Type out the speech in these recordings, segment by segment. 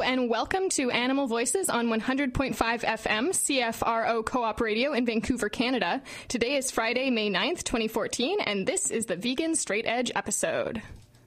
and welcome to Animal Voices on 100.5 FM, CFRO Co-op Radio in Vancouver, Canada. Today is Friday, May 9th, 2014, and this is the Vegan Straight Edge episode.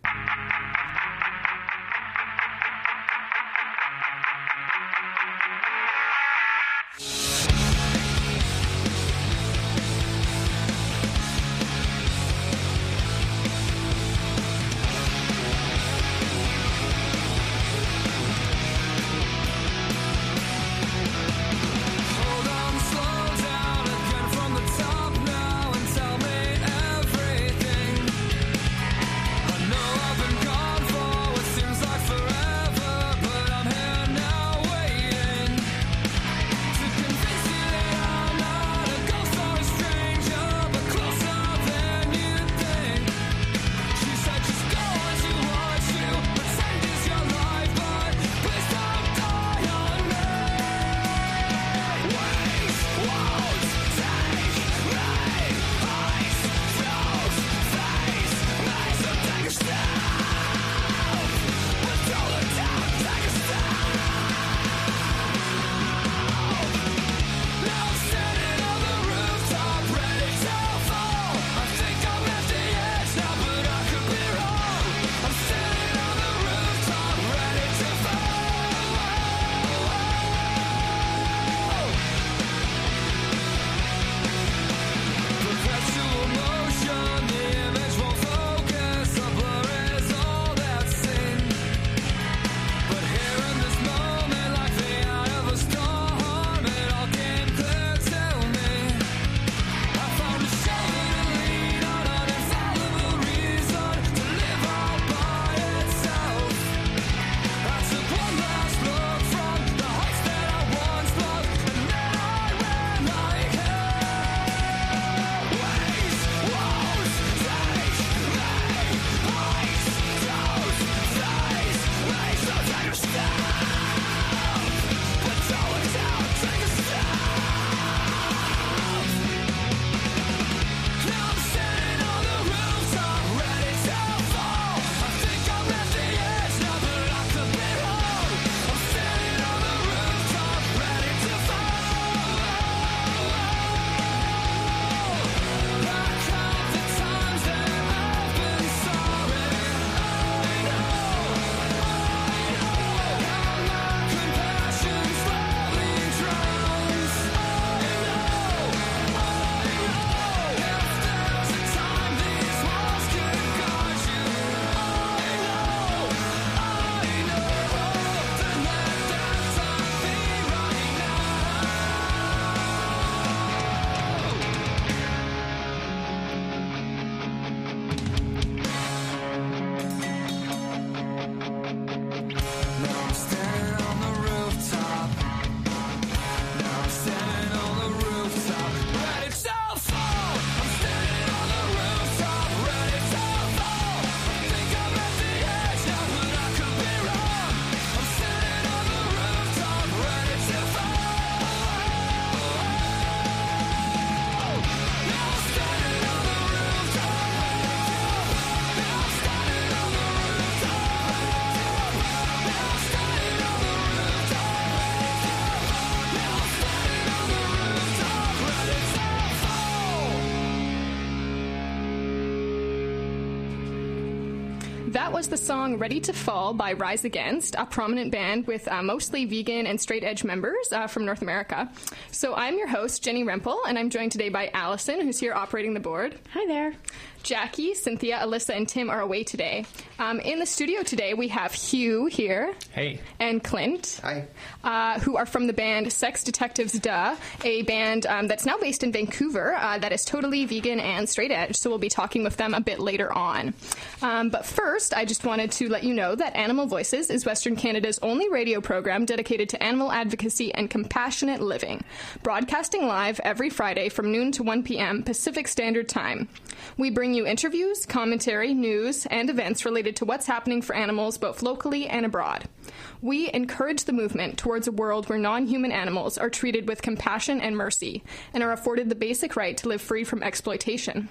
That was the song Ready to Fall by Rise Against, a prominent band with mostly vegan and straight edge members from North America. So I'm your host, Jenny Rempel, and I'm joined today by Allison, who's here operating the board. Hi there. Jackie, Cynthia, Alyssa, and Tim are away today. In the studio today, we have Hugh here. Hey. And Clint. Hi. Who are from the band Sex Detectives Duh, a band that's now based in Vancouver that is totally vegan and straight edge, so we'll be talking with them a bit later on. But first, I just wanted to let you know that Animal Voices is Western Canada's only radio program dedicated to animal advocacy and compassionate living, broadcasting live every Friday from noon to 1 p.m. Pacific Standard Time. We bring you interviews, commentary, news, and events related to what's happening for animals both locally and abroad. We encourage the movement towards a world where non-human animals are treated with compassion and mercy and are afforded the basic right to live free from exploitation.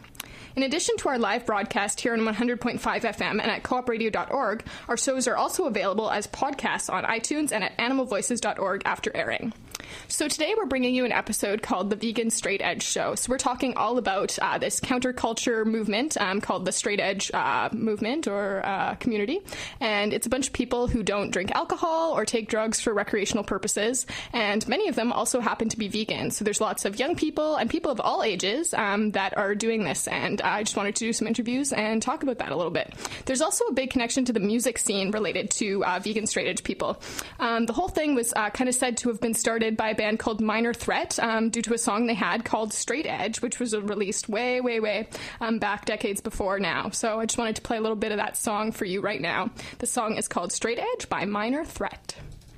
In addition to our live broadcast here on 100.5 FM and at coopradio.org, our shows are also available as podcasts on iTunes and at animalvoices.org after airing. So today we're bringing you an episode called The Vegan Straight Edge Show. So we're talking all about this counterculture movement called the Straight Edge movement or community. And it's a bunch of people who don't drink alcohol or take drugs for recreational purposes. And many of them also happen to be vegan. So there's lots of young people and people of all ages that are doing this. And I just wanted to do some interviews and talk about that a little bit. There's also a big connection to the music scene related to vegan straight edge people. The whole thing was kind of said to have been started by a band called Minor Threat due to a song they had called Straight Edge, which was released way back decades before now. So I just wanted to play a little bit of that song for you right now. The song is called Straight Edge by Minor Threat.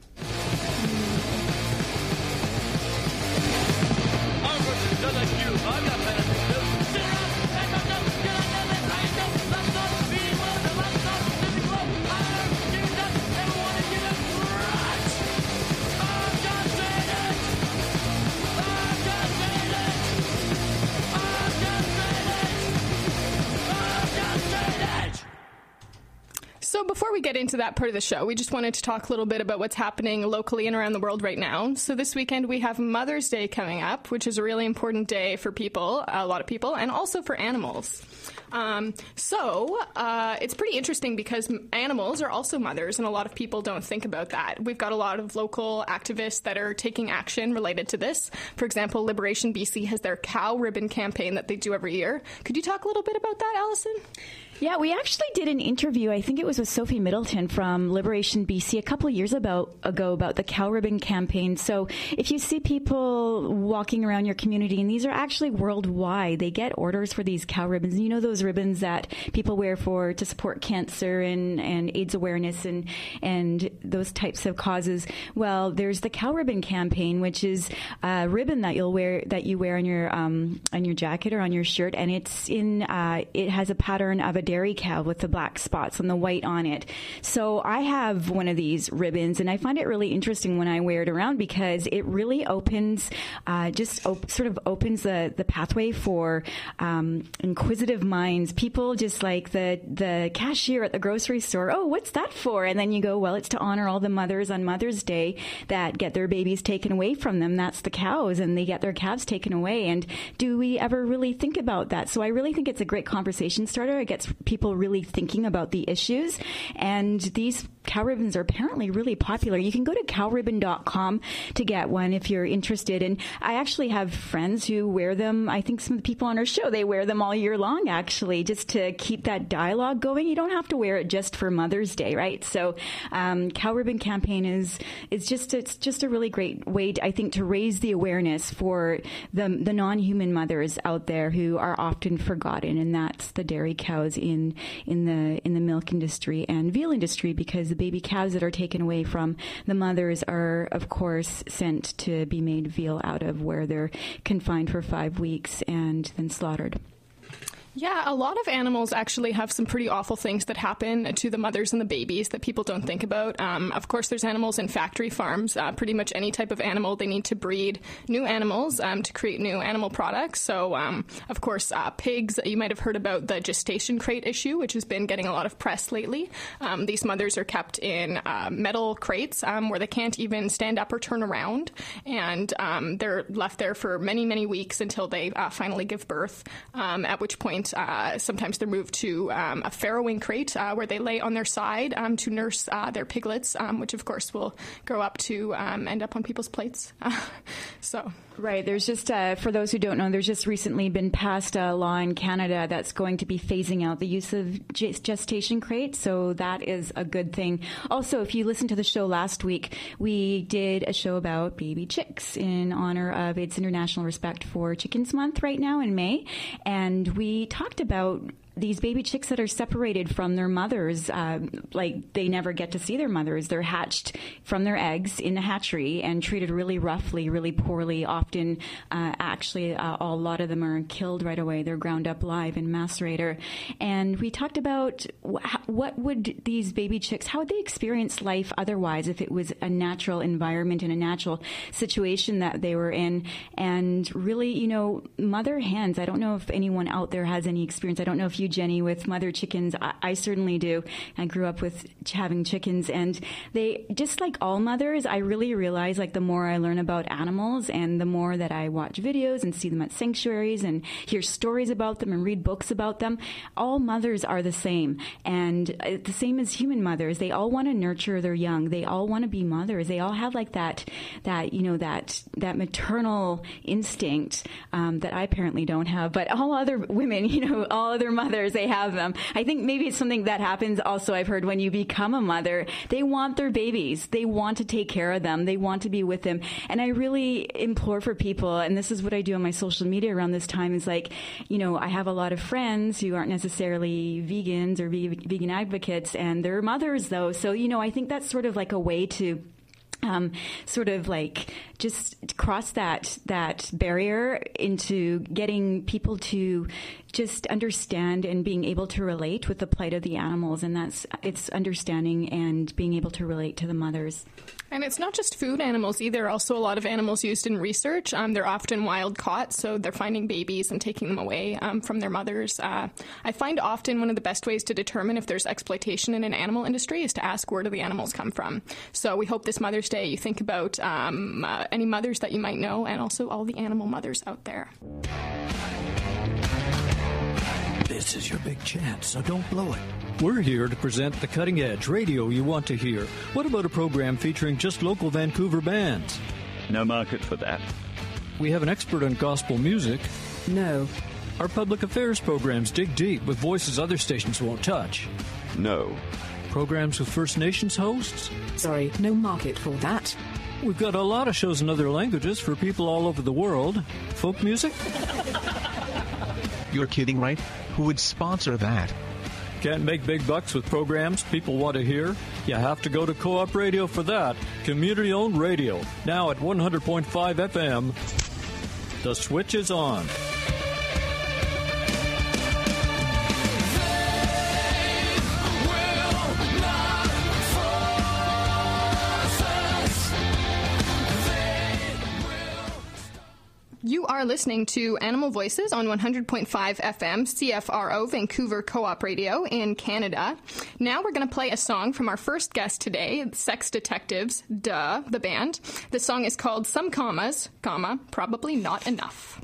So before we get into that part of the show, we just wanted to talk a little bit about what's happening locally and around the world right now. So this weekend we have Mother's Day coming up, which is a really important day for people, a lot of people, and also for animals. It's pretty interesting because animals are also mothers, and a lot of people don't think about that. We've got a lot of local activists that are taking action related to this. For example, Liberation BC has their cow ribbon campaign that they do every year. Could you talk a little bit about that, Allison? Yeah, we actually did an interview, I think it was with Sophie Middleton from Liberation BC a couple of years ago about the cow ribbon campaign. So if you see people walking around your community, and these are actually worldwide, they get orders for these cow ribbons. You know those ribbons that people wear to support cancer and AIDS awareness and those types of causes. Well, there's the cow ribbon campaign, which is a ribbon that you wear on your jacket or on your shirt, and it has a pattern of a dairy cow with the black spots and the white on it. So I have one of these ribbons, and I find it really interesting when I wear it around because it really opens the pathway for inquisitive minds. People just like the cashier at the grocery store. Oh, what's that for? And then you go, well, it's to honor all the mothers on Mother's Day that get their babies taken away from them. That's the cows, and they get their calves taken away. And do we ever really think about that? So I really think it's a great conversation starter. It gets people really thinking about the issues. And these cow ribbons are apparently really popular. You can go to cowribbon.com to get one if you're interested. And I actually have friends who wear them. I think some of the people on our show, they wear them all year long, actually, just to keep that dialogue going. You don't have to wear it just for Mother's Day, right? So cow ribbon campaign is just a really great way, I think, to raise the awareness for the non-human mothers out there who are often forgotten, and that's the dairy cows in the milk industry and veal industry, because the baby calves that are taken away from the mothers are, of course, sent to be made veal out of, where they're confined for 5 weeks and then slaughtered. Yeah, a lot of animals actually have some pretty awful things that happen to the mothers and the babies that people don't think about. Of course, there's animals in factory farms. Pretty much any type of animal, they need to breed new animals to create new animal products. So, of course, pigs, you might have heard about the gestation crate issue, which has been getting a lot of press lately. These mothers are kept in metal crates where they can't even stand up or turn around, and they're left there for many, many weeks until they finally give birth, at which point sometimes they're moved to a farrowing crate where they lay on their side to nurse their piglets, which of course will grow up to end up on people's plates. Right. There's just, for those who don't know, there's just recently been passed a law in Canada that's going to be phasing out the use of gestation crates. So that is a good thing. Also, if you listened to the show last week, we did a show about baby chicks in honor of It's International Respect for Chickens Month right now in May. And we talked about these baby chicks that are separated from their mothers, like they never get to see their mothers. They're hatched from their eggs in a hatchery and treated really roughly, really poorly. Often, a lot of them are killed right away. They're ground up live in macerator. And we talked about what would these baby chicks, how would they experience life otherwise if it was a natural environment and a natural situation that they were in. And really, mother hens, I don't know if anyone out there has any experience. I don't know if you, Jenny, with mother chickens. I certainly do. I grew up with having chickens, and they, just like all mothers, I really realize, like, the more I learn about animals and the more that I watch videos and see them at sanctuaries and hear stories about them and read books about them, all mothers are the same. And the same as human mothers. They all want to nurture their young. They all want to be mothers. They all have like that maternal instinct that I apparently don't have, but all other women, all other mothers, they have them. I think maybe it's something that happens also, I've heard, when you become a mother. They want their babies. They want to take care of them. They want to be with them. And I really implore for people, and this is what I do on my social media around this time, is like, I have a lot of friends who aren't necessarily vegans or vegan advocates, and they're mothers though. So, I think that's sort of like a way to sort of like just cross that barrier into getting people to just understand and being able to relate with the plight of the animals. And it's understanding and being able to relate to the mothers. And it's not just food animals either. Also, a lot of animals used in research, they're often wild caught, so they're finding babies and taking them away from their mothers. I find often one of the best ways to determine if there's exploitation in an animal industry is to ask, where do the animals come from? So we hope this Mother's Day you think about any mothers that you might know, and also all the animal mothers out there. This is your big chance, so don't blow it. We're here to present the cutting-edge radio you want to hear. What about a program featuring just local Vancouver bands? No market for that. We have an expert on gospel music. No. Our public affairs programs dig deep with voices other stations won't touch. No. Programs with First Nations hosts? Sorry, no market for that. We've got a lot of shows in other languages for people all over the world. Folk music? You're kidding, right? Who would sponsor that? Can't make big bucks with programs people want to hear? You have to go to Co-op Radio for that. Community-owned radio. Now at 100.5 FM. The switch is on. You are listening to Animal Voices on 100.5 FM, CFRO, Vancouver Co-op Radio in Canada. Now we're going to play a song from our first guest today, Sex Detectives, Duh, the band. The song is called Some Commas, Probably Not Enough.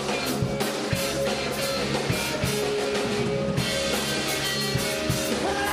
Well,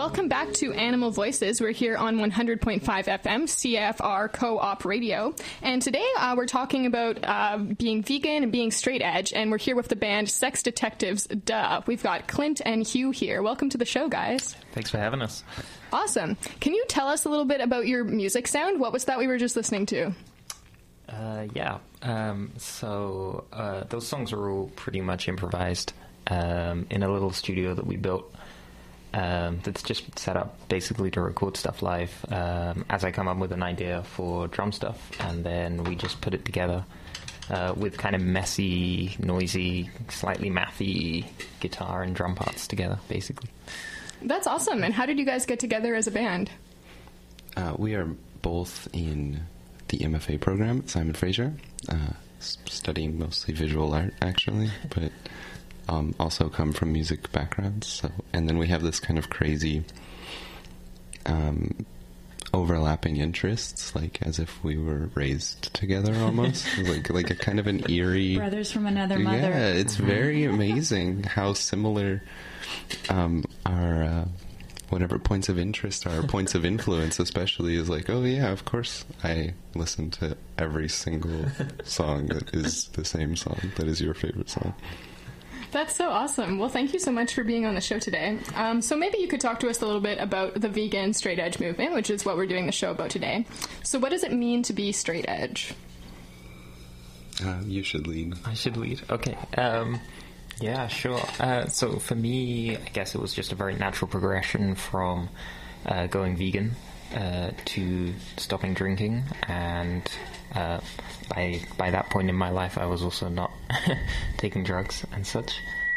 welcome back to Animal Voices. We're here on 100.5 FM, CFR Co-op Radio. And today we're talking about being vegan and being straight edge. And we're here with the band Sex Detectives, Duh. We've got Clint and Hugh here. Welcome to the show, guys. Thanks for having us. Awesome. Can you tell us a little bit about your music sound? What was that we were just listening to? So those songs are all pretty much improvised in a little studio that we built that's just set up basically to record stuff live as I come up with an idea for drum stuff, and then we just put it together with kind of messy, noisy, slightly mathy guitar and drum parts together, basically. That's awesome. And how did you guys get together as a band? We are both in the MFA program at Simon Fraser, studying mostly visual art, actually, but also come from music backgrounds. So, and then we have this kind of crazy overlapping interests, like as if we were raised together almost, like a kind of an eerie brothers from another mother. Yeah, it's very amazing how similar our whatever points of interest are, points of influence especially, is like, oh yeah, of course I listen to every single song that is the same song that is your favorite song. That's so awesome. Well, thank you so much for being on the show today. So maybe you could talk to us a little bit about the vegan straight edge movement, which is what we're doing the show about today. So what does it mean to be straight edge? You should lead. I should lead. Okay. Yeah, sure. So for me, I guess it was just a very natural progression from going vegan to stopping drinking, and by that point in my life, I was also not taking drugs and such.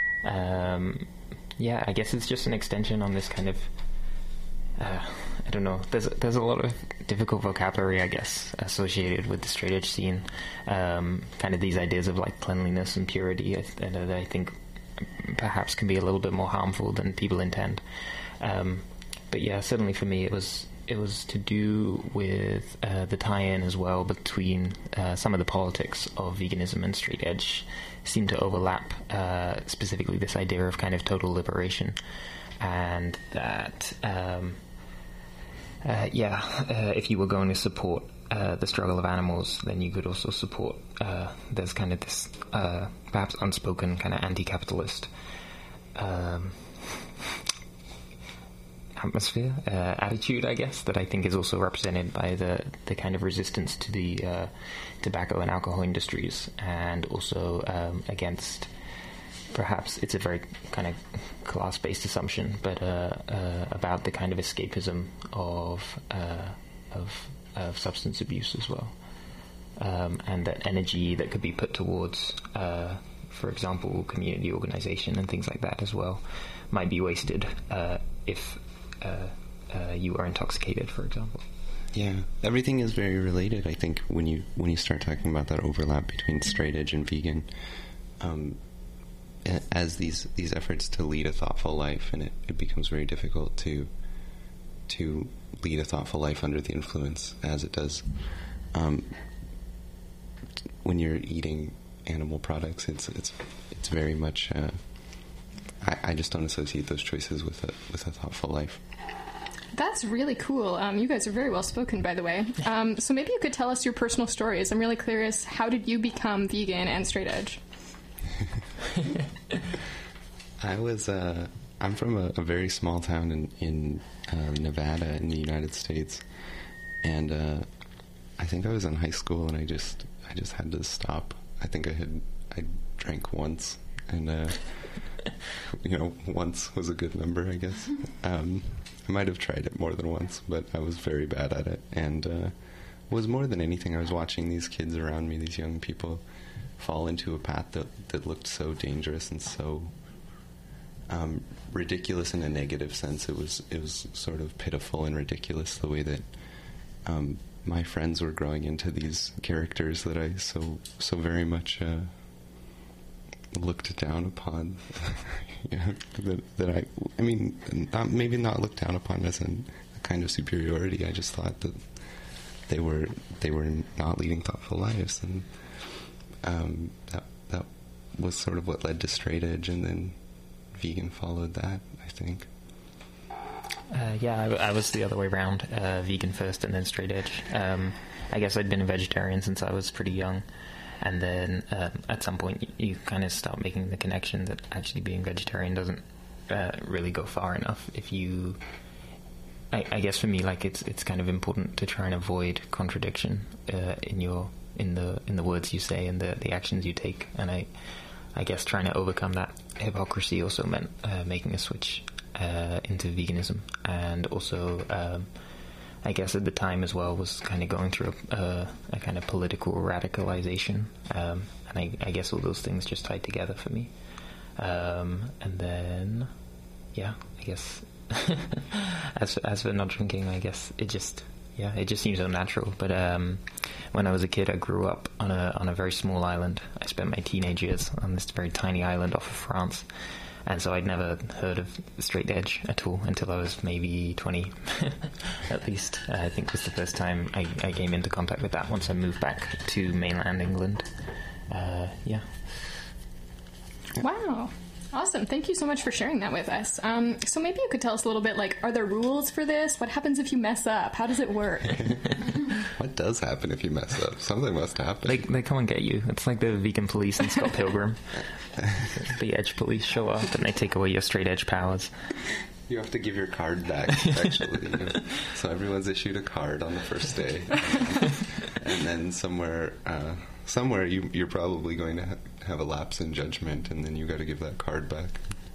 Yeah, I guess it's just an extension on this kind of. I don't know. There's a lot of difficult vocabulary, I guess, associated with the straight edge scene. Kind of these ideas of like cleanliness and purity that I think perhaps can be a little bit more harmful than people intend. But yeah, certainly for me, it was to do with the tie-in as well between some of the politics of veganism and straight edge seem to overlap. Specifically, this idea of kind of total liberation, and that. If you were going to support the struggle of animals, then you could also support, there's kind of this perhaps unspoken kind of anti-capitalist atmosphere, attitude, I guess, that I think is also represented by the kind of resistance to the tobacco and alcohol industries, and also against. Perhaps it's a very kind of class-based assumption, but about the kind of escapism of substance abuse as well, and that energy that could be put towards, for example, community organization and things like that as well, might be wasted if you are intoxicated, for example. Yeah, everything is very related. I think when you start talking about that overlap between straight edge and vegan. As these efforts to lead a thoughtful life, and it becomes very difficult to lead a thoughtful life under the influence, as it does. When you're eating animal products, it's very much. I just don't associate those choices with a thoughtful life. That's really cool. You guys are very well spoken, by the way. So maybe you could tell us your personal stories. I'm really curious. How did you become vegan and straight edge? I'm from a very small town in Nevada in the United States, and I think I was in high school, and I just had to stop. I think I drank once, and once was a good number, I guess. I might have tried it more than once, but I was very bad at it, and was more than anything, I was watching these kids around me, these young people, fall into a path that looked so dangerous and so ridiculous in a negative sense. It was sort of pitiful and ridiculous the way that my friends were growing into these characters that I so very much looked down upon. I mean, maybe not looked down upon as a kind of superiority. I just thought that they were not leading thoughtful lives, and that was sort of what led to straight edge, and then vegan followed that, I think. I was the other way around, vegan first and then straight edge. I guess I'd been a vegetarian since I was pretty young, and then at some point you kind of start making the connection that actually being vegetarian doesn't really go far enough. If you, I guess for me, like it's kind of important to try and avoid contradiction in the words you say and the actions you take, and I guess trying to overcome that hypocrisy also meant making a switch into veganism, and also I guess at the time as well was kind of going through a kind of political radicalization, and I guess all those things just tied together for me. And then, I guess as for not drinking, I guess it just seems so natural. But when I was a kid, I grew up on a very small island. I spent my teenage years on this very tiny island off of France. And so I'd never heard of straight edge at all until I was maybe 20, at least. I think was the first time I came into contact with that once I moved back to mainland England. Wow. Awesome. Thank you so much for sharing that with us. So maybe you could tell us a little bit, like, are there rules for this? What happens if you mess up? How does it work? What does happen if you mess up? Something must happen. They come and get you. It's like the vegan police in Scott Pilgrim. The edge police show up and they take away your straight edge powers. You have to give your card back, actually. So everyone's issued a card on the first day. And then somewhere you're probably going to have a lapse in judgment, and then you got to give that card back.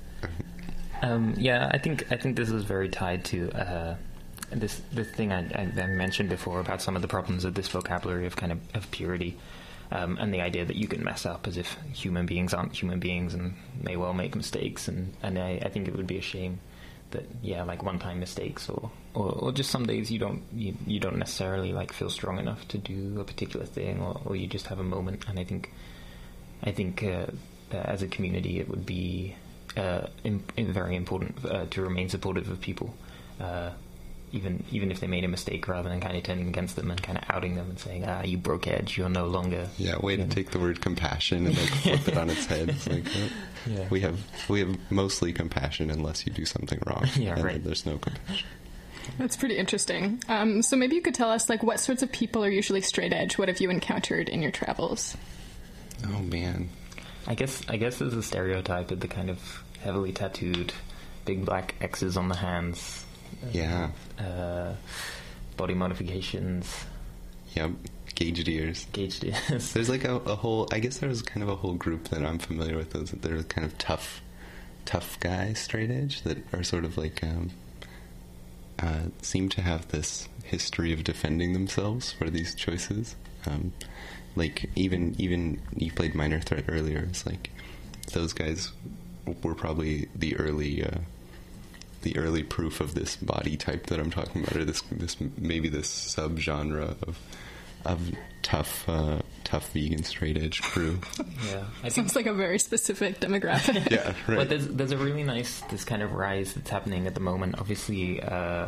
I think this is very tied to this thing I mentioned before about some of the problems of this vocabulary of purity, and the idea that you can mess up as if human beings aren't human beings and may well make mistakes, and I think it would be a shame that like one-time mistakes or just some days you don't necessarily like feel strong enough to do a particular thing, or you just have a moment. And I think that as a community it would be very important to remain supportive of people, even if they made a mistake, rather than kind of turning against them and kind of outing them and saying, you broke edge, you're no longer... Yeah, way to take the word compassion and like flip it on its head. It's like, we have mostly compassion unless you do something wrong. Yeah, right. There's no compassion. That's pretty interesting. So maybe you could tell us, like, what sorts of people are usually straight edge? What have you encountered in your travels? Oh, man. I guess there's a stereotype of the kind of heavily tattooed, big black X's on the hands. Yeah. Body modifications. Yep. Gauged ears. There's like a whole, I guess there's kind of a whole group that I'm familiar with. They're kind of tough guys, straight edge, that are sort of like, seem to have this history of defending themselves for these choices. Like even you played Minor Threat earlier. It's like those guys were probably the early proof of this body type that I'm talking about, or this subgenre of tough vegan straight edge crew. Yeah, it sounds like a very specific demographic. Yeah, right. But there's a really nice this kind of rise that's happening at the moment. Obviously,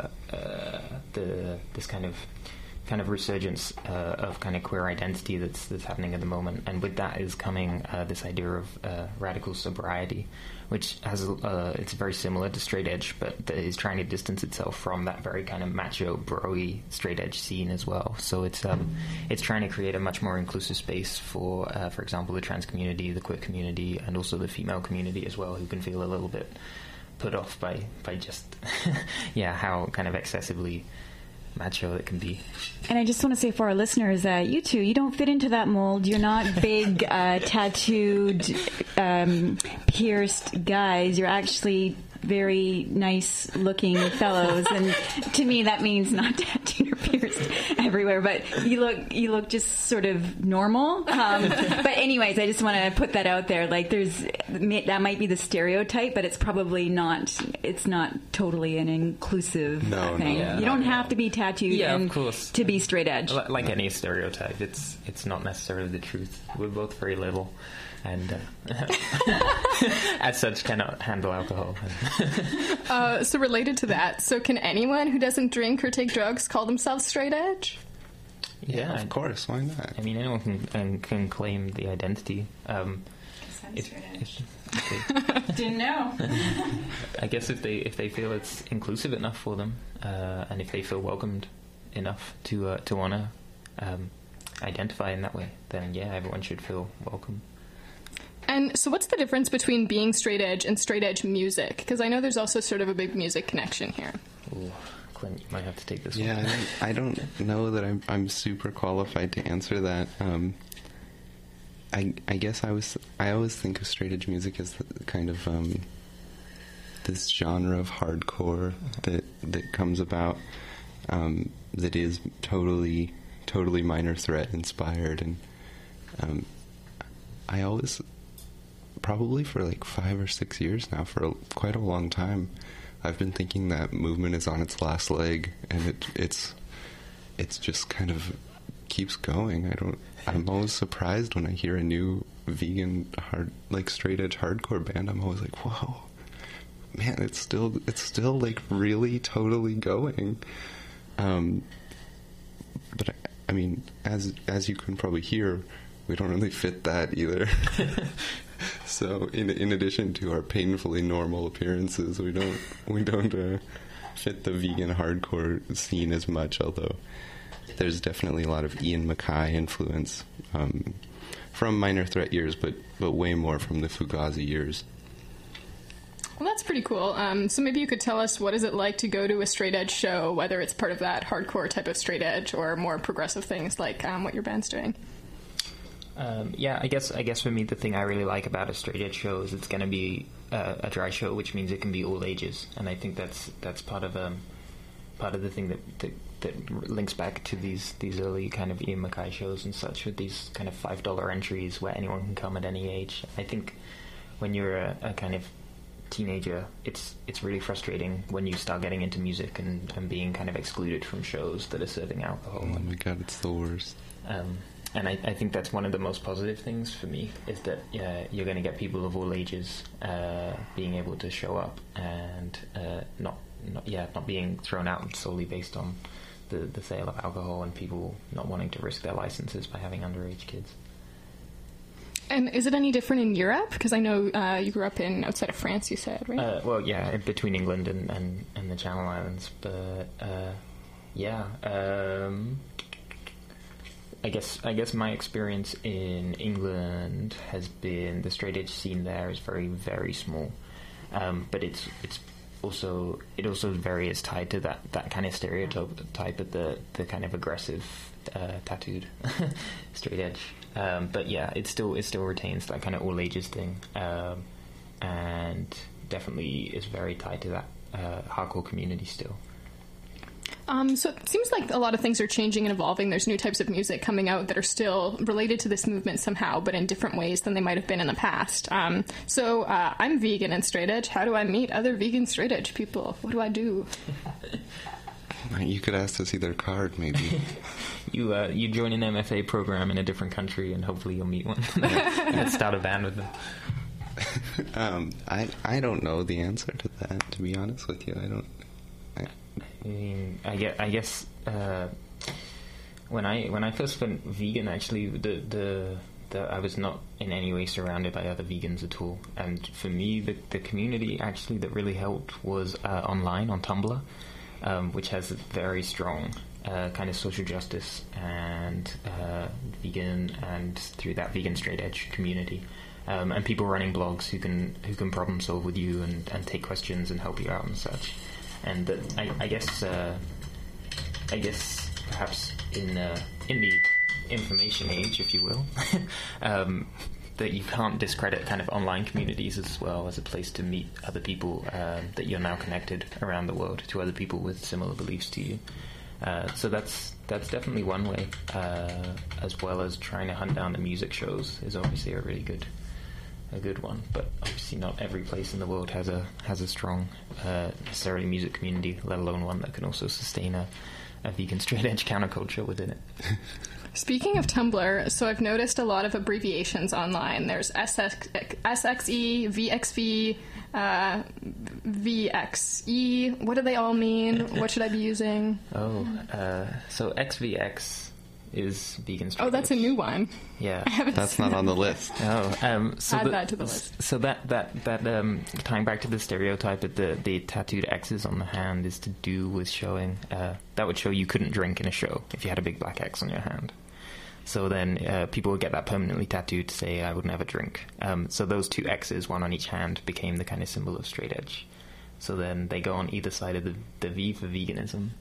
this kind of resurgence of kind of queer identity that's happening at the moment, and with that is coming this idea of radical sobriety, which has it's very similar to straight edge, but that is trying to distance itself from that very kind of macho, bro-y straight edge scene as well. So it's trying to create a much more inclusive space for example, the trans community, the queer community, and also the female community as well, who can feel a little bit put off by just how kind of excessively macho it can be. And I just want to say for our listeners that you two, you don't fit into that mold. You're not big, tattooed, pierced guys. You're actually very nice looking fellows, and to me that means not tattooed or pierced everywhere, but you look just sort of normal. But anyways, I just want to put that out there. Like that might be the stereotype, but it's probably not. It's not totally an inclusive thing. You don't have to be tattooed of course, to be straight edge. Like any stereotype, it's not necessarily the truth. We're both very little, and as such cannot handle alcohol. So related to that, so can anyone who doesn't drink or take drugs call themselves straight edge? Yeah, of course. Why not? I mean, anyone can claim the identity. Didn't know. I guess if they feel it's inclusive enough for them, and if they feel welcomed enough to want to identify in that way, then yeah, everyone should feel welcome. And so what's the difference between being straight edge and straight edge music? Because I know there's also sort of a big music connection here. Ooh, Clint, you might have to take this one. Yeah, I don't know that I'm super qualified to answer that. I guess I always think of straight edge music as the kind of this genre of hardcore that comes about, that is totally Minor Threat inspired, and I always, probably for like 5 or 6 years now, for quite a long time, I've been thinking that movement is on its last leg, and it's just kind of keeps going. I'm always surprised when I hear a new vegan straight edge hardcore band. I'm always like, whoa, man, it's still like really totally going. But I mean, as you can probably hear, we don't really fit that either. So in addition to our painfully normal appearances, we don't fit the vegan hardcore scene as much, although there's definitely a lot of Ian MacKaye influence from Minor Threat years, but way more from the Fugazi years. Well, that's pretty cool. So maybe you could tell us, what is it like to go to a straight edge show, whether it's part of that hardcore type of straight edge or more progressive things like what your band's doing? Yeah, I guess for me, the thing I really like about a straight edge show is it's going to be a dry show, which means it can be all ages, and I think that's part of the thing that links back to these early kind of Ian MacKaye shows and such, with these kind of $5 entries where anyone can come at any age. I think when you're a kind of teenager, it's really frustrating when you start getting into music and being kind of excluded from shows that are serving alcohol. Oh my god, it's the worst. And I think that's one of the most positive things for me, is that you're going to get people of all ages being able to show up and not being thrown out solely based on the sale of alcohol, and people not wanting to risk their licenses by having underage kids. And is it any different in Europe? Because I know you grew up outside of France, you said, right? Well, yeah, between England and the Channel Islands, but yeah. I guess my experience in England has been the straight edge scene there is very, very small, but it also very is tied to that kind of stereotype of the kind of aggressive tattooed straight edge. But yeah, it still retains that kind of all ages thing, and definitely is very tied to that hardcore community still. So it seems like a lot of things are changing and evolving. There's new types of music coming out that are still related to this movement somehow, but in different ways than they might have been in the past. So I'm vegan and straight edge. How do I meet other vegan straight edge people? What do I do? You could ask to see their card, maybe. You join an MFA program in a different country, and hopefully you'll meet one. And start a band with them. I don't know the answer to that, to be honest with you. I guess when I first went vegan, actually, I was not in any way surrounded by other vegans at all. And for me, the community actually that really helped was online on Tumblr, which has a very strong kind of social justice and vegan, and through that vegan straight edge community. And people running blogs who can problem solve with you and take questions and help you out and such. And I guess perhaps in the information age, if you will, that you can't discredit kind of online communities as well as a place to meet other people, that you're now connected around the world to other people with similar beliefs to you. So that's definitely one way, as well as trying to hunt down the music shows is obviously a really good one, but obviously not every place in the world has a strong necessarily music community, let alone one that can also sustain a vegan straight edge counterculture within it. Speaking of Tumblr, so I've noticed a lot of abbreviations online. There's SXE, VXV, VXE. What do they all mean? What should I be using? So XVX is vegan straight Oh, that's a edge. new one. Yeah. That's not on the list. Oh, so Add that to the list. So that tying back to the stereotype that the tattooed X's on the hand is to do with showing that would show you couldn't drink in a show if you had a big black X on your hand. So then people would get that permanently tattooed to say, I would never drink. So those two X's, one on each hand, became the kind of symbol of straight edge. So then they go on either side of the V for veganism.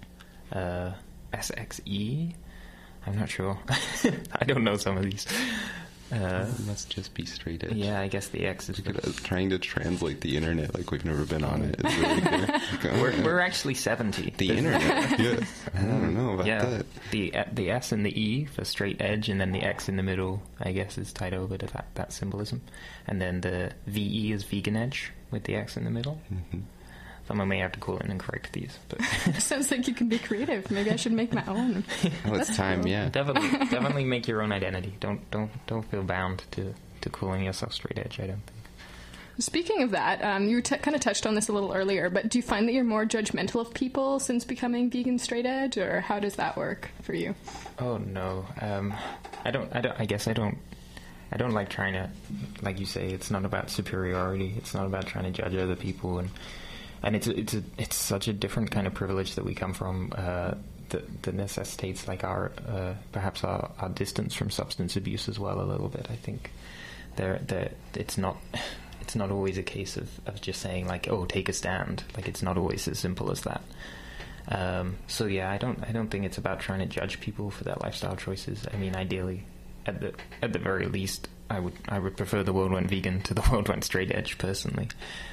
SXE? I'm not sure. I don't know some of these. It must just be straight edge. Yeah, I guess the X is... Trying to translate the internet like we've never been on it is really good. We're actually 70. The internet? Yeah. I don't know about that. The S and the E for straight edge, and then the X in the middle, I guess, is tied over to that symbolism. And then the VE is vegan edge with the X in the middle. Mm-hmm. Someone may have to call in and correct these, but Sounds like you can be creative. Maybe I should make my own. Oh, it's time, cool. yeah. definitely make your own identity. Don't feel bound to calling yourself straight edge. I don't think. Speaking of that, you kind of touched on this a little earlier, but do you find that you're more judgmental of people since becoming vegan straight edge, or how does that work for you? Oh no, I don't. I guess I don't. I don't like trying to, like you say, it's not about superiority. It's not about trying to judge other people, and it's such a different kind of privilege that we come from that necessitates like our perhaps our distance from substance abuse as well a little bit. I think it's not always a case of just saying like, oh, take a stand. Like it's not always as simple as that. So yeah, I don't think it's about trying to judge people for their lifestyle choices. I mean, ideally, at the very least, I would prefer the world went vegan to the world went straight edge personally.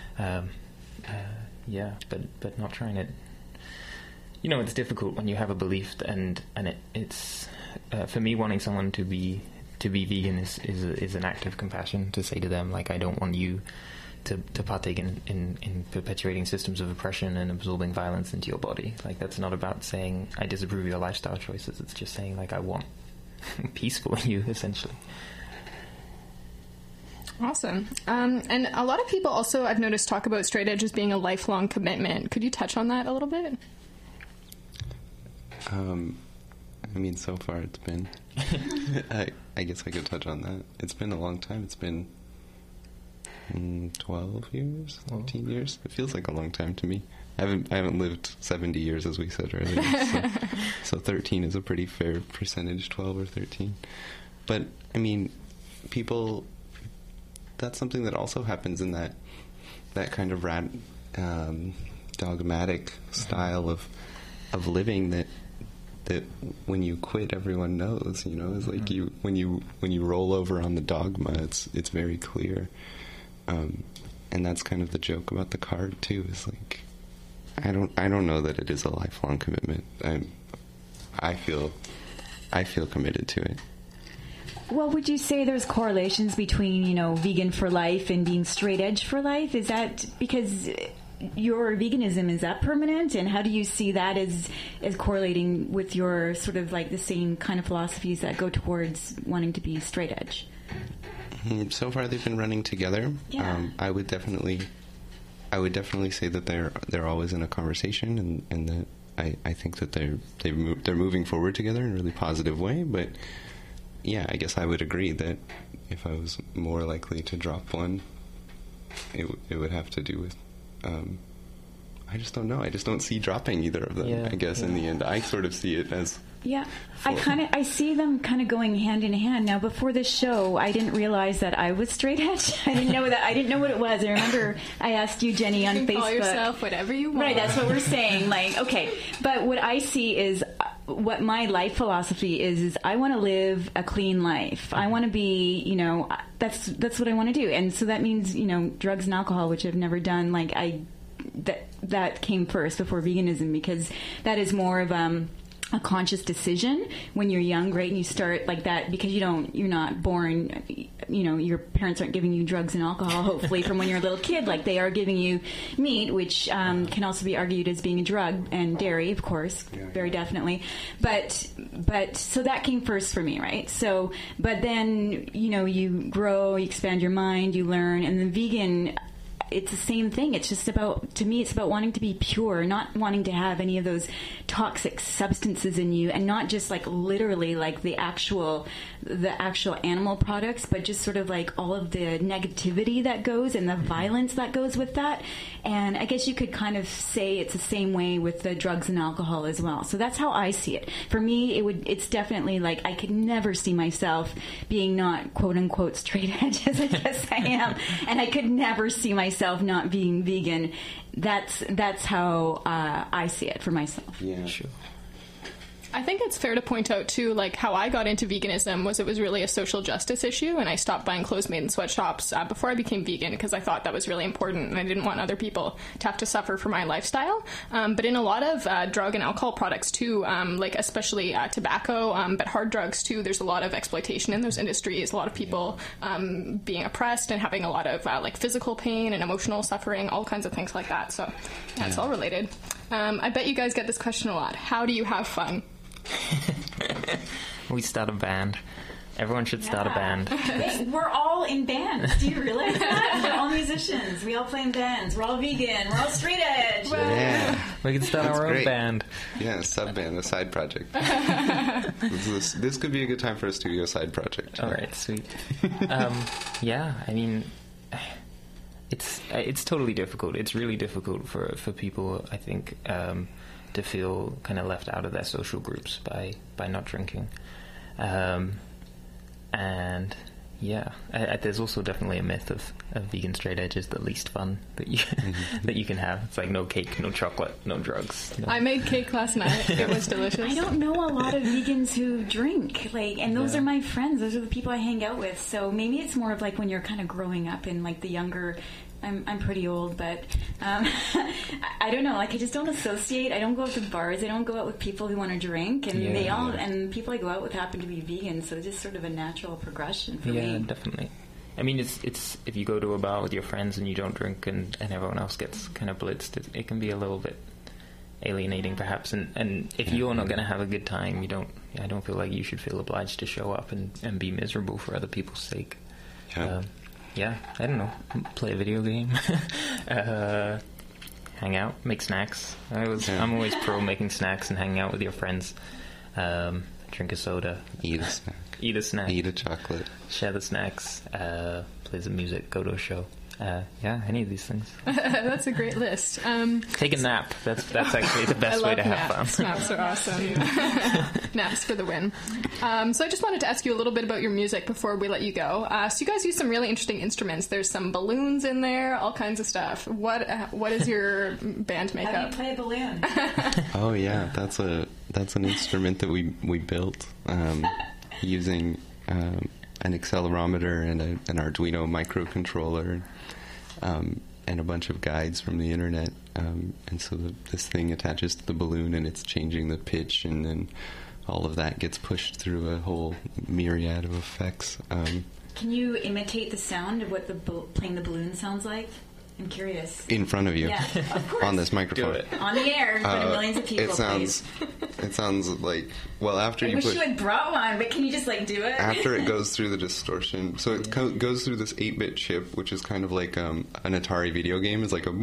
Yeah, but not trying to. You know, it's difficult when you have a belief, and it's for me, wanting someone to be vegan is an act of compassion, to say to them like, I don't want you to partake in perpetuating systems of oppression and absorbing violence into your body. Like, that's not about saying I disapprove of your lifestyle choices. It's just saying like, I want peace for you, essentially. Awesome. And a lot of people also, I've noticed, talk about straight edge as being a lifelong commitment. Could you touch on that a little bit? I mean, so far it's been... I guess I could touch on that. It's been a long time. It's been 12 years, 13 years. It feels like a long time to me. I haven't lived 70 years, as we said earlier. So 13 is a pretty fair percentage, 12 or 13. But, I mean, people... That's something that also happens in that kind of dogmatic style of living that when you quit, everyone knows. You know, it's like when you roll over on the dogma, it's very clear. And that's kind of the joke about the card too. Is like, I don't know that it is a lifelong commitment. I feel committed to it. Well, would you say there's correlations between, vegan for life and being straight edge for life? Is that because your veganism, is that permanent? And how do you see that as correlating with your sort of like the same kind of philosophies that go towards wanting to be straight edge? So far, they've been running together. Yeah. I would definitely say that they're always in a conversation, and that I think that they're moving forward together in a really positive way. But yeah, I guess I would agree that if I was more likely to drop one, it would have to do with. I just don't know. I just don't see dropping either of them. Yeah, I guess in the end, I sort of see it as. Yeah, I see them kind of going hand in hand. Now, before this show, I didn't realize that I was straight edge. I didn't know what it was. I remember I asked you, Jenny, on Facebook. You can call yourself whatever you want. Right, that's what we're saying. Like, okay, but what I see is what my life philosophy is I want to live a clean life. I want to be, that's what I want to do, and so that means drugs and alcohol, which I've never done. Like that came first before veganism, because that is more of a conscious decision when you're young, right? And you start like that because you're not born, your parents aren't giving you drugs and alcohol, hopefully, from when you're a little kid. Like they are giving you meat, which can also be argued as being a drug, and dairy, of course, very definitely. But so that came first for me, right? So, but then, you grow, you expand your mind, you learn, and the vegan, it's the same thing. It's just about, to me, it's about wanting to be pure, not wanting to have any of those toxic substances in you, and not just like literally like the actual animal products, but just sort of like all of the negativity that goes and the violence that goes with that. And I guess you could kind of say it's the same way with the drugs and alcohol as well. So that's how I see it. For me, it's definitely like I could never see myself being not quote unquote straight edge as I guess I am, and I could never see myself not being vegan. That's how I see it for myself. Yeah, sure. I think it's fair to point out, too, like how I got into veganism was it was really a social justice issue, and I stopped buying clothes made in sweatshops before I became vegan because I thought that was really important, and I didn't want other people to have to suffer for my lifestyle. But in a lot of drug and alcohol products, too, like especially tobacco, but hard drugs, too, there's a lot of exploitation in those industries, a lot of people being oppressed and having a lot of like physical pain and emotional suffering, all kinds of things like that. So yeah, it's all related. I bet you guys get this question a lot. How do you have fun? We start a band. Everyone should start a band. Wait, we're all in bands. Do you realize that? We're all musicians. We all play in bands. We're all vegan. We're all straight edge. Yeah. We can start our own band. Yeah, a sub-band, a side project. This could be a good time for a studio side project. All right, sweet. Yeah, I mean, it's totally difficult. It's really difficult for people, I think, to feel kind of left out of their social groups by not drinking. And yeah, there's also definitely a myth of vegan straight edge is the least fun that you that you can have. It's like no cake, no chocolate, no drugs. No. I made cake last night. It was delicious. I don't know a lot of vegans who drink, and those are my friends. Those are the people I hang out with. So maybe it's more of like when you're kind of growing up in like the younger. I'm pretty old, but I don't know. Like I just don't associate. I don't go out to bars. I don't go out with people who want to drink, and and people I go out with happen to be vegan. So it's just sort of a natural progression for me. Yeah, definitely. I mean, it's if you go to a bar with your friends and you don't drink, and everyone else gets kind of blitzed, it can be a little bit alienating, perhaps. And if you're not going to have a good time, I don't feel like you should feel obliged to show up and be miserable for other people's sake. Yeah. Yeah, I don't know. Play a video game, hang out, make snacks. I'm always pro making snacks and hanging out with your friends. Drink a soda, eat a snack, eat a chocolate, share the snacks, play some music, go to a show. Yeah, any of these things. That's a great list. Take a nap. That's actually the best way to have fun. Naps are awesome. Naps for the win. So I just wanted to ask you a little bit about your music before we let you go. So you guys use some really interesting instruments. There's some balloons in there, all kinds of stuff. What is your band makeup? How do you play a balloon? Oh yeah, that's an instrument that we built using an accelerometer and an Arduino microcontroller. And a bunch of guides from the internet, and so this thing attaches to the balloon, and it's changing the pitch, and then all of that gets pushed through a whole myriad of effects. Can you imitate the sound of what playing the balloon sounds like? I'm curious. In front of you, yeah, of course. On this microphone, do it. On the air in front of millions of people. It sounds like after I you wish put. you had brought one, but can you just do it? After it goes through the distortion, so it goes through this 8-bit chip, which is kind of like an Atari video game. It's like a.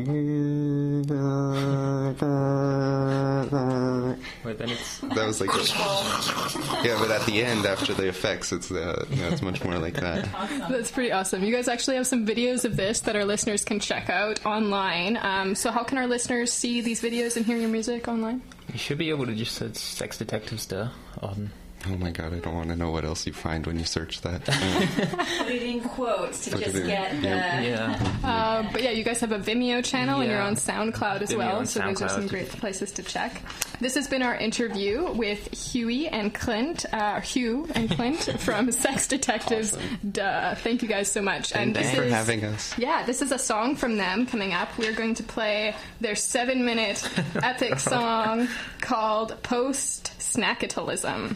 Wait, then it's. That was like yeah, but at the end, after the effects, it's much more like that. Awesome. That's pretty awesome. You guys actually have some videos of this that our listeners can check out online. So how can our listeners see these videos and hear your music online? You should be able to just search Sex Detectives Duh on. Oh my god, I don't want to know what else you find when you search that. Put it in quotes to just get the... Yeah. But yeah, you guys have a Vimeo channel and you're on SoundCloud as Vimeo well, and so those are some great places to check. This has been our interview with Hugh and Clint from Sex Detectives. Awesome. Duh. Thank you guys so much. And thanks for having us. Yeah, this is a song from them coming up. We're going to play their 7-minute epic song called Post-Snackitalism.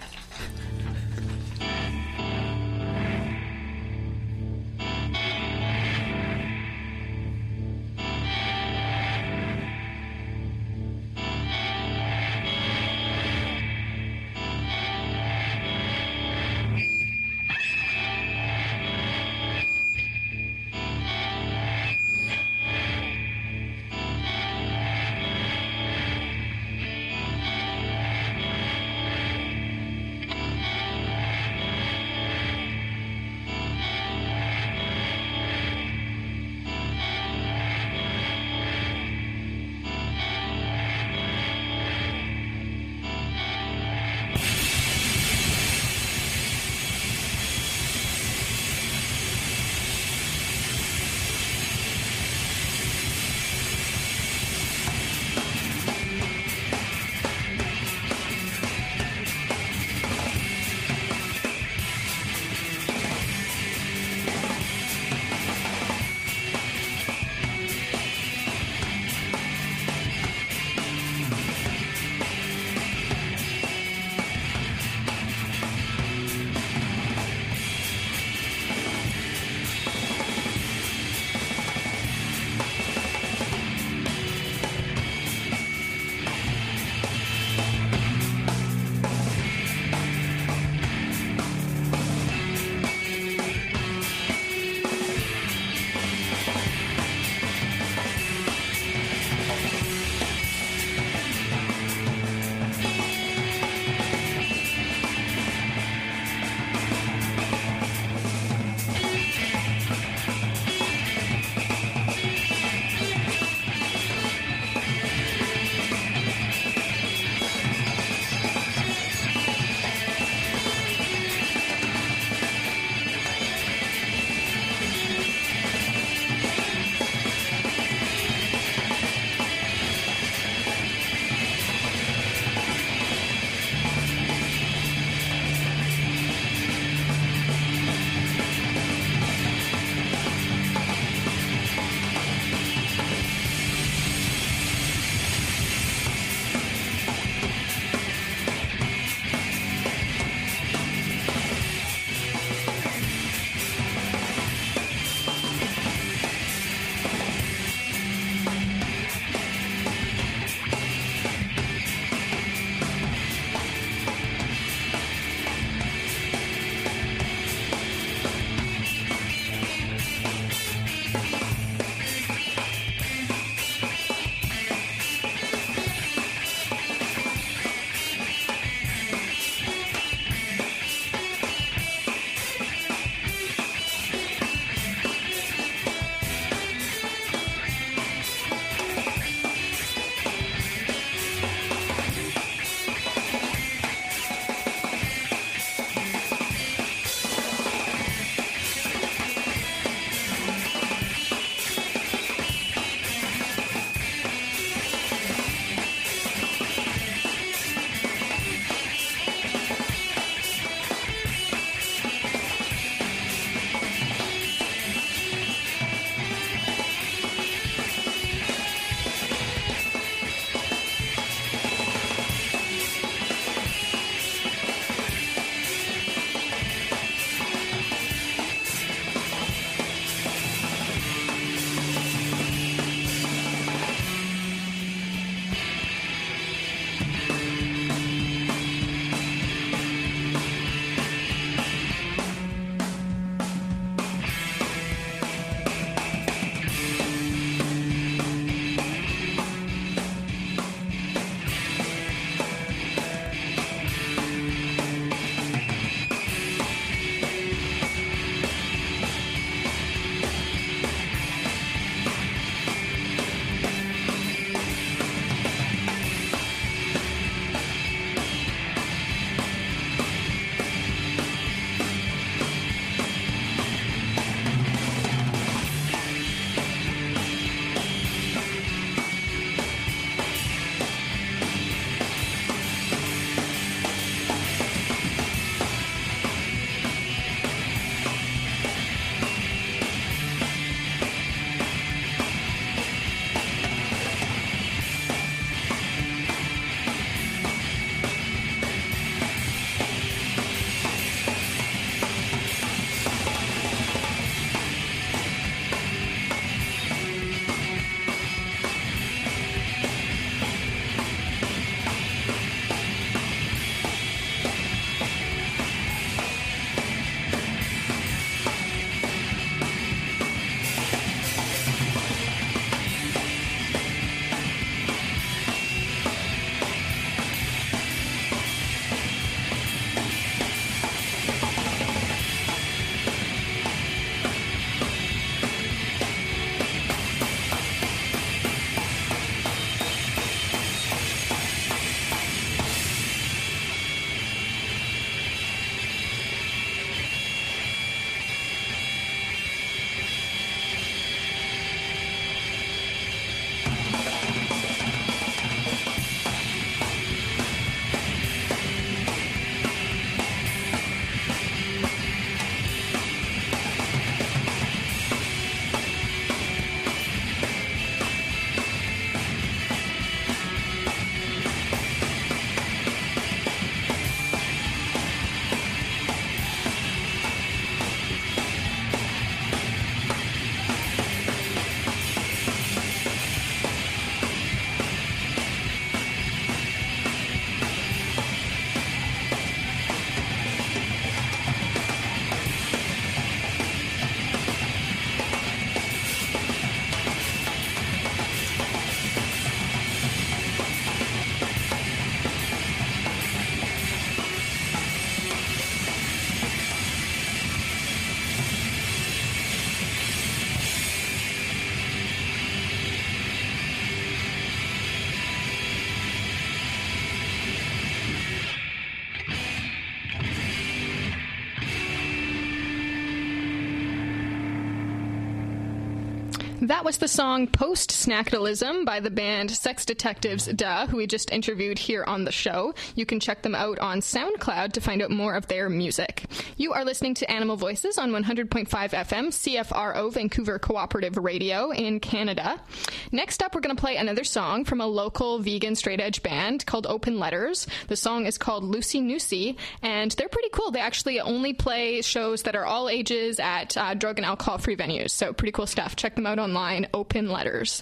That was the song Post-Snackadalism by the band Sex Detectives Duh, who we just interviewed here on the show. You can check them out on SoundCloud to find out more of their music. You are listening to Animal Voices on 100.5 FM, CFRO, Vancouver Cooperative Radio in Canada. Next up, we're going to play another song from a local vegan straight edge band called Open Letters. The song is called Lucy Noosey, and they're pretty cool. They actually only play shows that are all ages at drug and alcohol-free venues, so pretty cool stuff. Check them out online, Open Letters.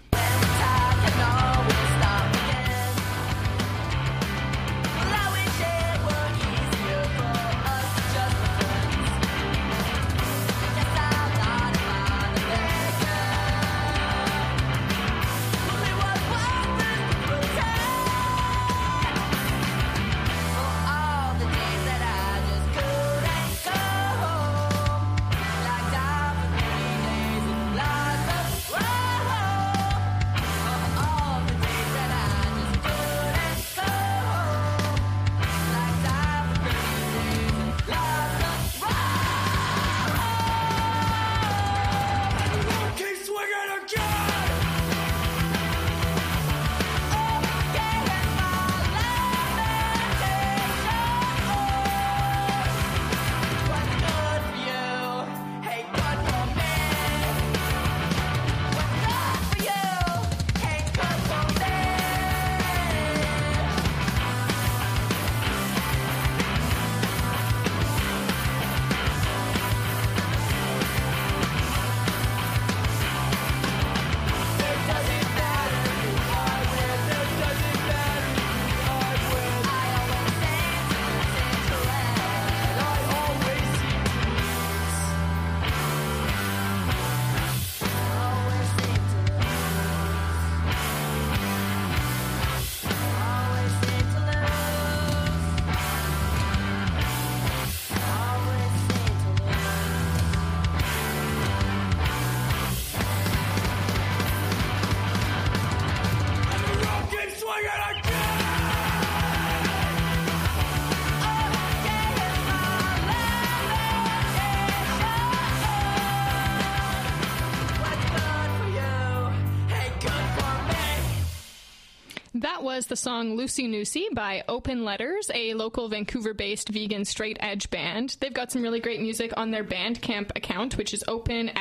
That was the song Lucy Noosey by Open Letters, a local Vancouver-based vegan straight edge band. They've got some really great music on their Bandcamp account, which is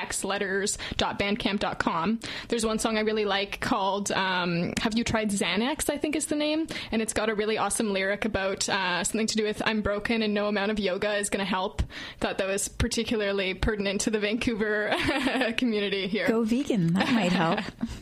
openxletters.bandcamp.com. There's one song I really like called Have You Tried Xanax, I think is the name, and it's got a really awesome lyric about something to do with I'm broken and no amount of yoga is going to help. Thought that was particularly pertinent to the Vancouver community here. Go vegan, that might help.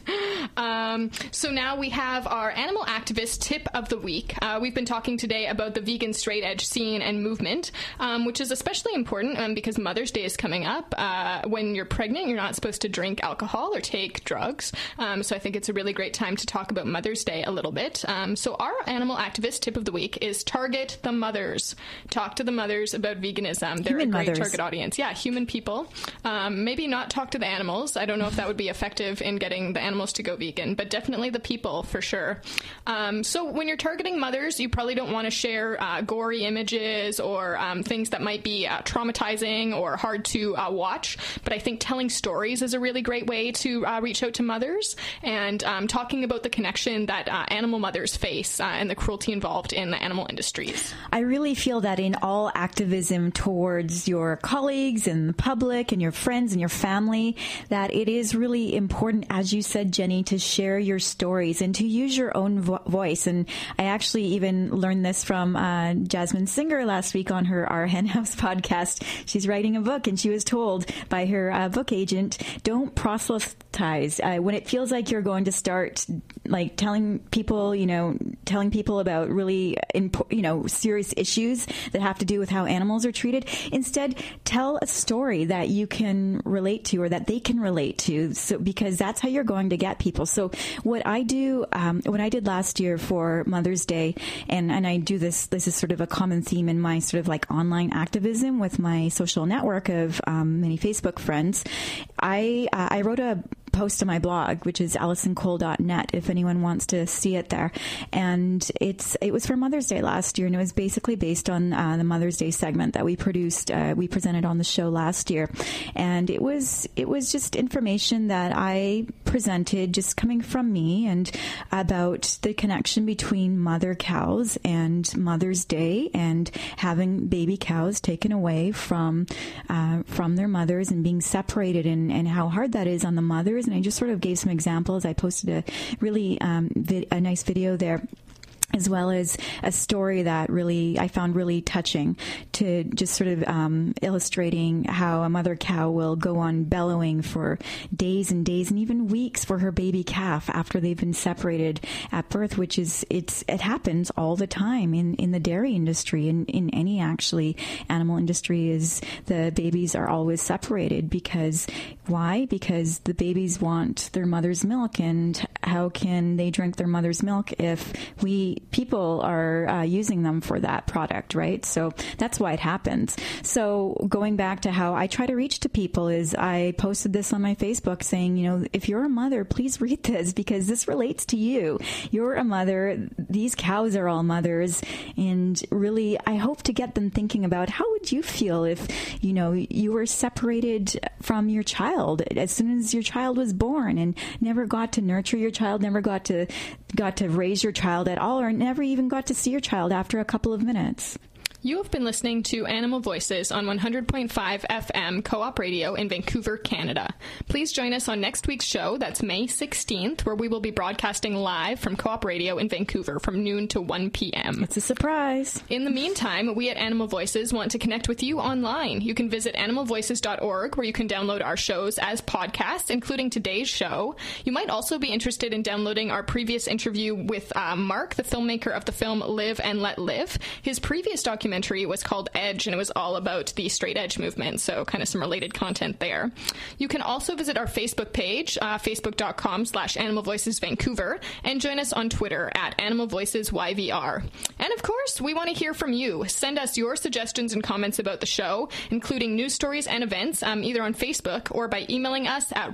So now we have our animal activist tip of the week. We've been talking today about the vegan straight edge scene and movement, which is especially important because Mother's Day is coming up. When you're pregnant, you're not supposed to drink alcohol or take drugs. So I think it's a really great time to talk about Mother's Day a little bit. So our animal activist tip of the week is target the mothers. Talk to the mothers about veganism. They're a great target audience. Yeah, human people. Maybe not talk to the animals. I don't know if that would be effective in getting the animals to go vegan, but definitely the people for sure. So when you're targeting mothers, you probably don't want to share gory images or things that might be traumatizing or hard to watch. But I think telling stories is a really great way to reach out to mothers and talking about the connection that animal mothers face and the cruelty involved in the animal industries. I really feel that in all activism towards your colleagues and the public and your friends and your family, that it is really important, as you said, Jenny, to share your stories and to use your own voice. And I actually even learned this from Jasmine Singer last week on our Hen House podcast. She's writing a book and she was told by her book agent, don't proselytize. When it feels like you're going to start like telling people about really serious issues that have to do with how animals are treated, instead tell a story that you can relate to or that they can relate to, so because that's how you're going to get people. So what I do, what I did last year for Mother's Day, and I do this is sort of a common theme in my sort of like online activism with my social network of many Facebook friends. I wrote a post on my blog, which is AlisonCole.net, if anyone wants to see it there. And it was for Mother's Day last year, and it was basically based on the Mother's Day segment that we produced. We presented on the show last year, and it was just information that I presented, just coming from me, and about the connection between mother cows and Mother's Day, and having baby cows taken away from their mothers and being separated, and how hard that is on the mothers. And I just sort of gave some examples. I posted a really a nice video there, as well as a story that I found really touching, to just sort of illustrating how a mother cow will go on bellowing for days and days and even weeks for her baby calf after they've been separated at birth, which is, it happens all the time in the dairy industry, and in any actually animal industry, is the babies are always separated. Because why? Because the babies want their mother's milk, and how can they drink their mother's milk if people are using them for that product, right? So that's why it happens. So going back to how I try to reach to people, is I posted this on my Facebook saying, if you're a mother, please read this, because this relates to you. You're a mother. These cows are all mothers. And really, I hope to get them thinking about, how would you feel if, you were separated from your child as soon as your child was born, and never got to nurture your child, never got to raise your child at all, or never even got to see your child after a couple of minutes. You have been listening to Animal Voices on 100.5 FM Co-op Radio in Vancouver, Canada. Please join us on next week's show, that's May 16th, where we will be broadcasting live from Co-op Radio in Vancouver from noon to 1 p.m. It's a surprise. In the meantime, we at Animal Voices want to connect with you online. You can visit animalvoices.org, where you can download our shows as podcasts, including today's show. You might also be interested in downloading our previous interview with Mark, the filmmaker of the film Live and Let Live. His previous documentary was called Edge, and it was all about the straight edge movement, so kind of some related content there. You can also visit our Facebook page, facebook.com/Animal Voices Vancouver, and join us on Twitter at Animal Voices YVR. And of course, we want to hear from you. Send us your suggestions and comments about the show, including news stories and events, either on Facebook or by emailing us at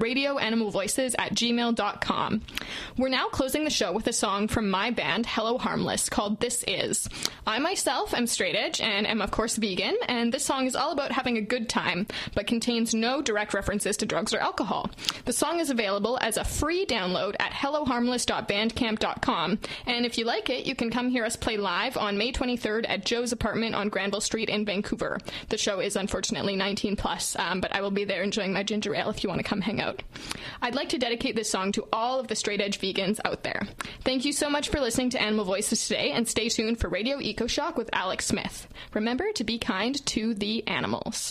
radioanimalvoices@gmail.com. We're now closing the show with a song from my band, Hello Harmless, called This Is. I myself am straight edge and am of course vegan, and this song is all about having a good time, but contains no direct references to drugs or alcohol. The song is available as a free download at helloharmless.bandcamp.com, and if you like it, you can come hear us play live on May 23rd at Joe's apartment on Granville Street in Vancouver. The show is unfortunately 19 plus, but I will be there enjoying my ginger ale if you want to come hang out. I'd like to dedicate this song to all of the straight edge vegans out there. Thank you so much for listening to Animal Voices today, and stay tuned for Radio EcoShock with Alex Smith. Remember to be kind to the animals.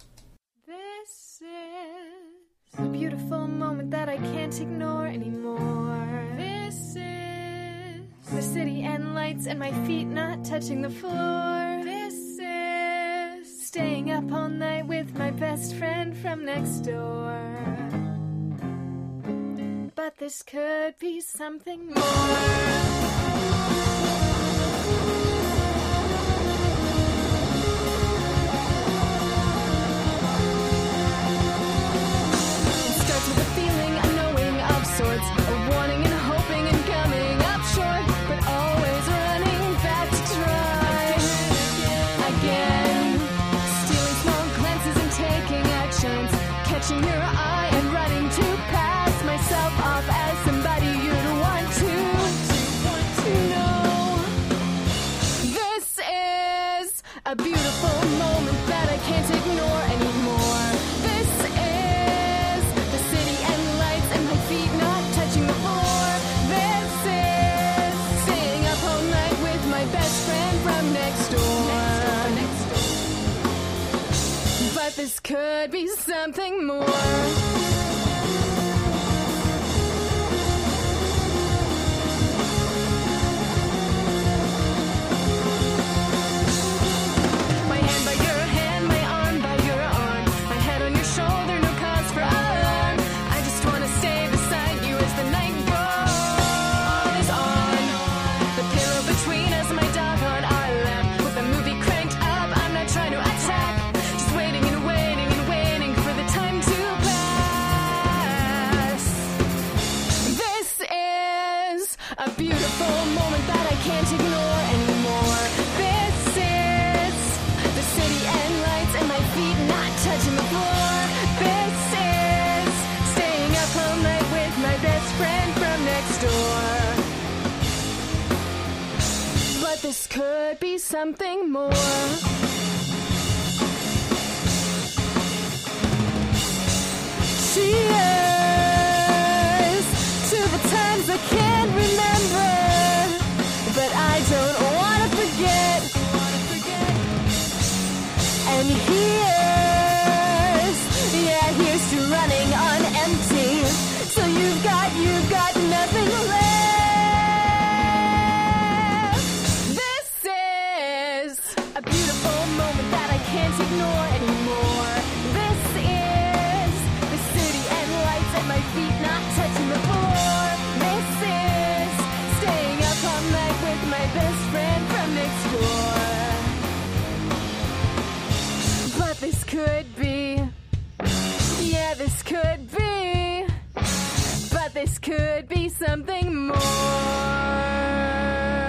This is a beautiful moment that I can't ignore anymore. This is the city and lights and my feet not touching the floor. This is staying up all night with my best friend from next door. But this could be something more. Sorts of wanting and hoping and coming up short, but always running back to try again. Stealing small glances and taking actions, catching your eye and running to pass myself off as somebody you'd want to know. This is a beautiful moment that I can't ignore anymore. This is the city and lights and my feet not touching the floor. This is staying up all night with my best friend from next door. But this could be something more. Trying to attack, just waiting and waiting and waiting for the time to pass. something more. Cheers to the times I can't remember, but I don't want to forget. And here's to running on empty. So you've got nothing left. This is a beautiful moment that I can't ignore anymore. This is the city and lights and my feet not touching the floor. This is staying up all night with my best friend from next door. But this could be, yeah, this could be, but this could be something more.